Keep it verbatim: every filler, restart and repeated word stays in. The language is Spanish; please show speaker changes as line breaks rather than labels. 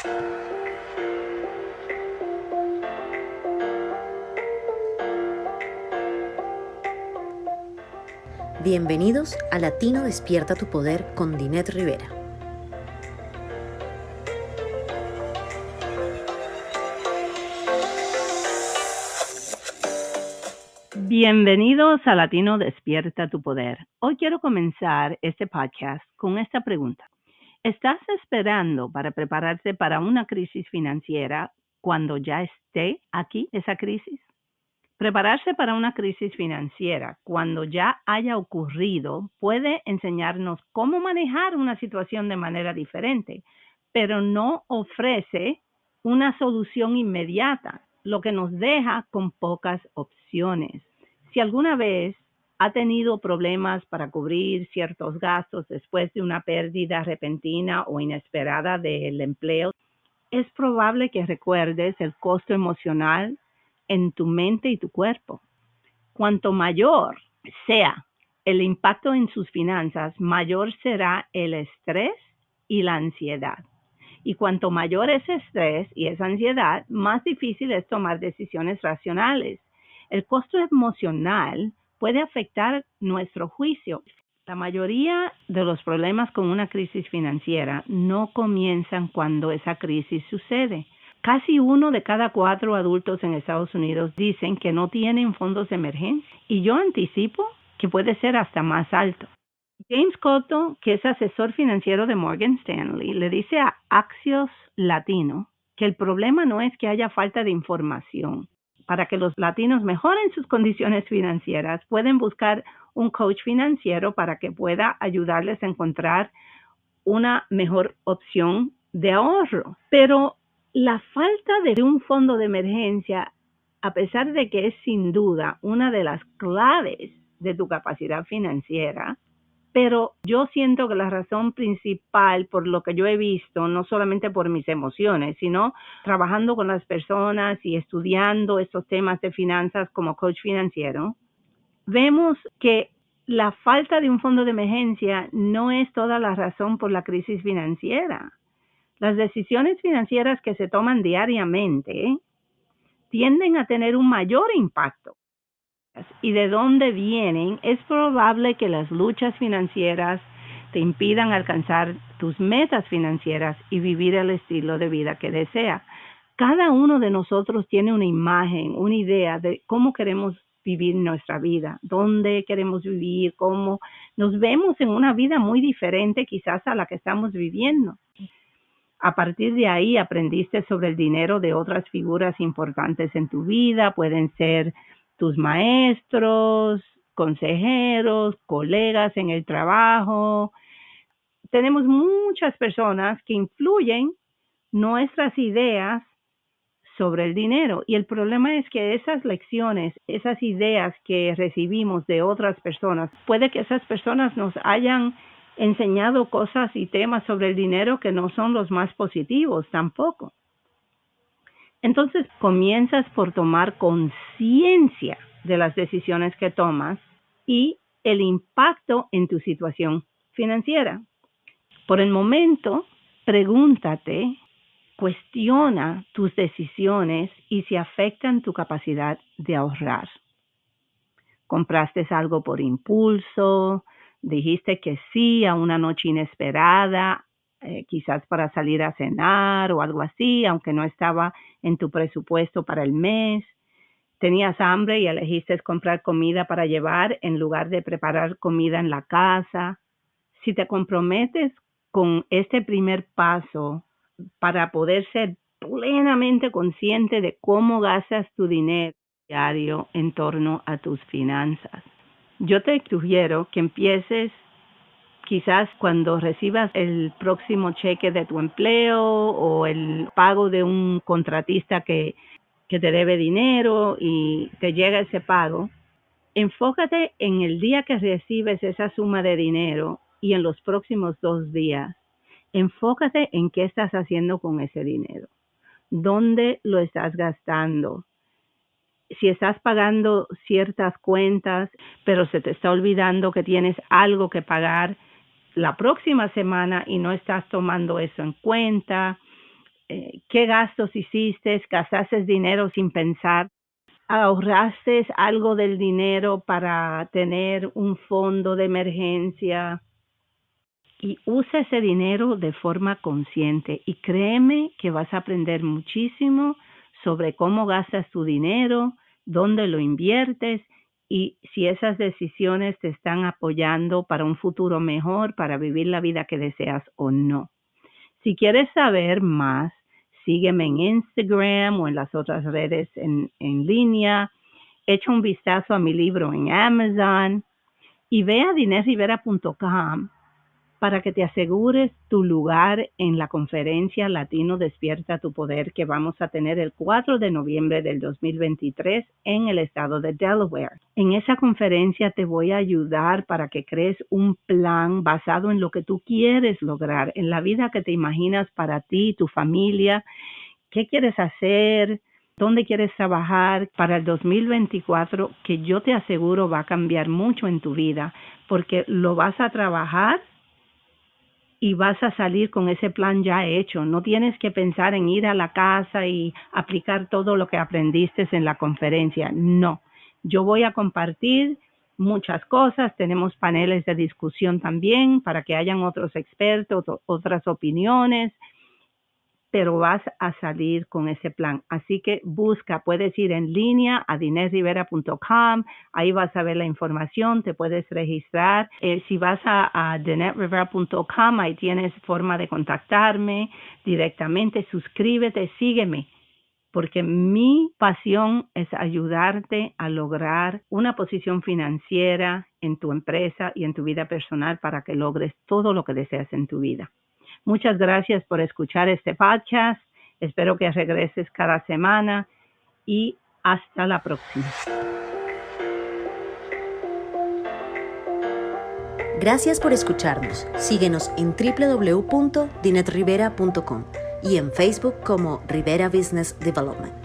Bienvenidos a Latino Despierta tu Poder con Dinet Rivera.
Bienvenidos a Latino Despierta tu Poder. Hoy quiero comenzar este podcast con esta pregunta. ¿Estás esperando para prepararte para una crisis financiera cuando ya esté aquí esa crisis? Prepararse para una crisis financiera cuando ya haya ocurrido puede enseñarnos cómo manejar una situación de manera diferente, pero no ofrece una solución inmediata, lo que nos deja con pocas opciones. Si alguna vez ha tenido problemas para cubrir ciertos gastos después de una pérdida repentina o inesperada del empleo, es probable que recuerdes el costo emocional en tu mente y tu cuerpo. Cuanto mayor sea el impacto en sus finanzas, mayor será el estrés y la ansiedad. Y cuanto mayor es estrés y esa ansiedad, más difícil es tomar decisiones racionales. El costo emocional puede afectar nuestro juicio. La mayoría de los problemas con una crisis financiera no comienzan cuando esa crisis sucede. Casi uno de cada cuatro adultos en Estados Unidos dicen que no tienen fondos de emergencia y yo anticipo que puede ser hasta más alto. James Cotto, que es asesor financiero de Morgan Stanley, le dice a Axios Latino que el problema no es que haya falta de información. Para que los latinos mejoren sus condiciones financieras, pueden buscar un coach financiero para que pueda ayudarles a encontrar una mejor opción de ahorro. Pero la falta de un fondo de emergencia, a pesar de que es sin duda una de las claves de tu capacidad financiera, pero yo siento que la razón principal por lo que yo he visto, no solamente por mis emociones, sino trabajando con las personas y estudiando estos temas de finanzas como coach financiero, vemos que la falta de un fondo de emergencia no es toda la razón por la crisis financiera. Las decisiones financieras que se toman diariamente tienden a tener un mayor impacto. Y de dónde vienen, es probable que las luchas financieras te impidan alcanzar tus metas financieras y vivir el estilo de vida que deseas. Cada uno de nosotros tiene una imagen, una idea de cómo queremos vivir nuestra vida, dónde queremos vivir, cómo nos vemos en una vida muy diferente quizás a la que estamos viviendo. A partir de ahí aprendiste sobre el dinero de otras figuras importantes en tu vida, pueden ser tus maestros, consejeros, colegas en el trabajo. Tenemos muchas personas que influyen nuestras ideas sobre el dinero y el problema es que esas lecciones, esas ideas que recibimos de otras personas, puede que esas personas nos hayan enseñado cosas y temas sobre el dinero que no son los más positivos tampoco. Entonces comienzas por tomar conciencia de las decisiones que tomas y el impacto en tu situación financiera. Por el momento, pregúntate, cuestiona tus decisiones y si afectan tu capacidad de ahorrar. ¿Compraste algo por impulso? ¿Dijiste que sí a una noche inesperada, eh, quizás para salir a cenar o algo así, aunque no estaba en tu presupuesto para el mes? ¿Tenías hambre y elegiste comprar comida para llevar en lugar de preparar comida en la casa? Si te comprometes con este primer paso para poder ser plenamente consciente de cómo gastas tu dinero diario en torno a tus finanzas, yo te sugiero que empieces quizás cuando recibas el próximo cheque de tu empleo o el pago de un contratista que, que te debe dinero y te llega ese pago. Enfócate en el día que recibes esa suma de dinero y en los próximos dos días. Enfócate en qué estás haciendo con ese dinero. ¿Dónde lo estás gastando? Si estás pagando ciertas cuentas, pero se te está olvidando que tienes algo que pagar la próxima semana y no estás tomando eso en cuenta, eh, qué gastos hiciste, gastaste dinero sin pensar, ahorraste algo del dinero para tener un fondo de emergencia. Y usa ese dinero de forma consciente y créeme que vas a aprender muchísimo sobre cómo gastas tu dinero, dónde lo inviertes y si esas decisiones te están apoyando para un futuro mejor, para vivir la vida que deseas o no. Si quieres saber más, sígueme en Instagram o en las otras redes en, en línea. Echa un vistazo a mi libro en Amazon y ve a dinet rivera punto com para que te asegures tu lugar en la conferencia Latino Despierta tu Poder que vamos a tener el cuatro de noviembre del dos mil veintitrés en el estado de Delaware. En esa conferencia te voy a ayudar para que crees un plan basado en lo que tú quieres lograr, en la vida que te imaginas para ti, tu familia, qué quieres hacer, dónde quieres trabajar para el dos mil veinticuatro, que yo te aseguro va a cambiar mucho en tu vida, porque lo vas a trabajar y vas a salir con ese plan ya hecho. No tienes que pensar en ir a la casa y aplicar todo lo que aprendiste en la conferencia. No, yo voy a compartir muchas cosas. Tenemos paneles de discusión también para que hayan otros expertos, otras opiniones, pero vas a salir con ese plan. Así que busca, puedes ir en línea a dinet rivera punto com, ahí vas a ver la información, te puedes registrar. Eh, si vas a, a dinet rivera punto com, ahí tienes forma de contactarme directamente, suscríbete, sígueme, porque mi pasión es ayudarte a lograr una posición financiera en tu empresa y en tu vida personal para que logres todo lo que deseas en tu vida. Muchas gracias por escuchar este podcast. Espero que regreses cada semana y hasta la próxima.
Gracias por escucharnos. Síguenos en doble u doble u doble u punto dinet rivera punto com y en Facebook como Rivera Business Development.